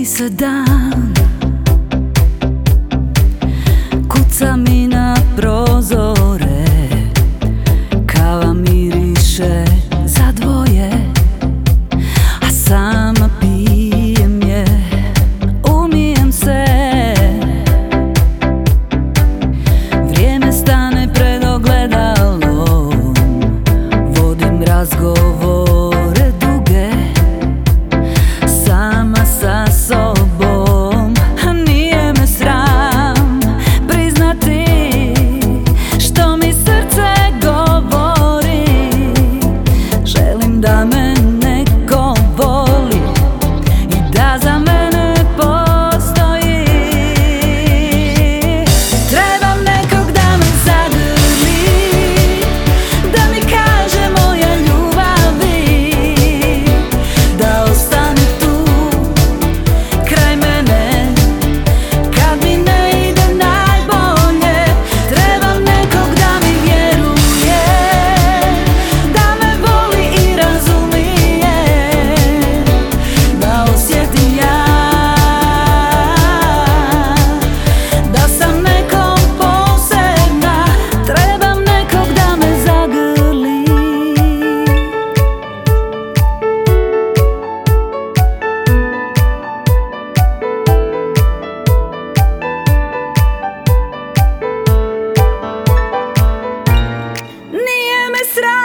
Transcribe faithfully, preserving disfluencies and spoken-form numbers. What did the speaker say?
Bliji se dan, kuca mi na prozore, kava miriše za dvoje, a sama pijem je, umijem se. Vrijeme stane pred ogledalom, vodim razgovore duge, sama sa sobom, a nije me sram priznati što mi srce govori. Želim da me neko voli i da za mene postoji. Trebam nekog da me zagrli, da mi kaže moja ljubavi, da ostane tu kraj mene kad mi ne ide najbolje. Trebam nekog da mi vjeruje, da me voli i razumije, da osjetim ja da sam nekom posebna. Trebam nekog da me zagrli. Nije me sram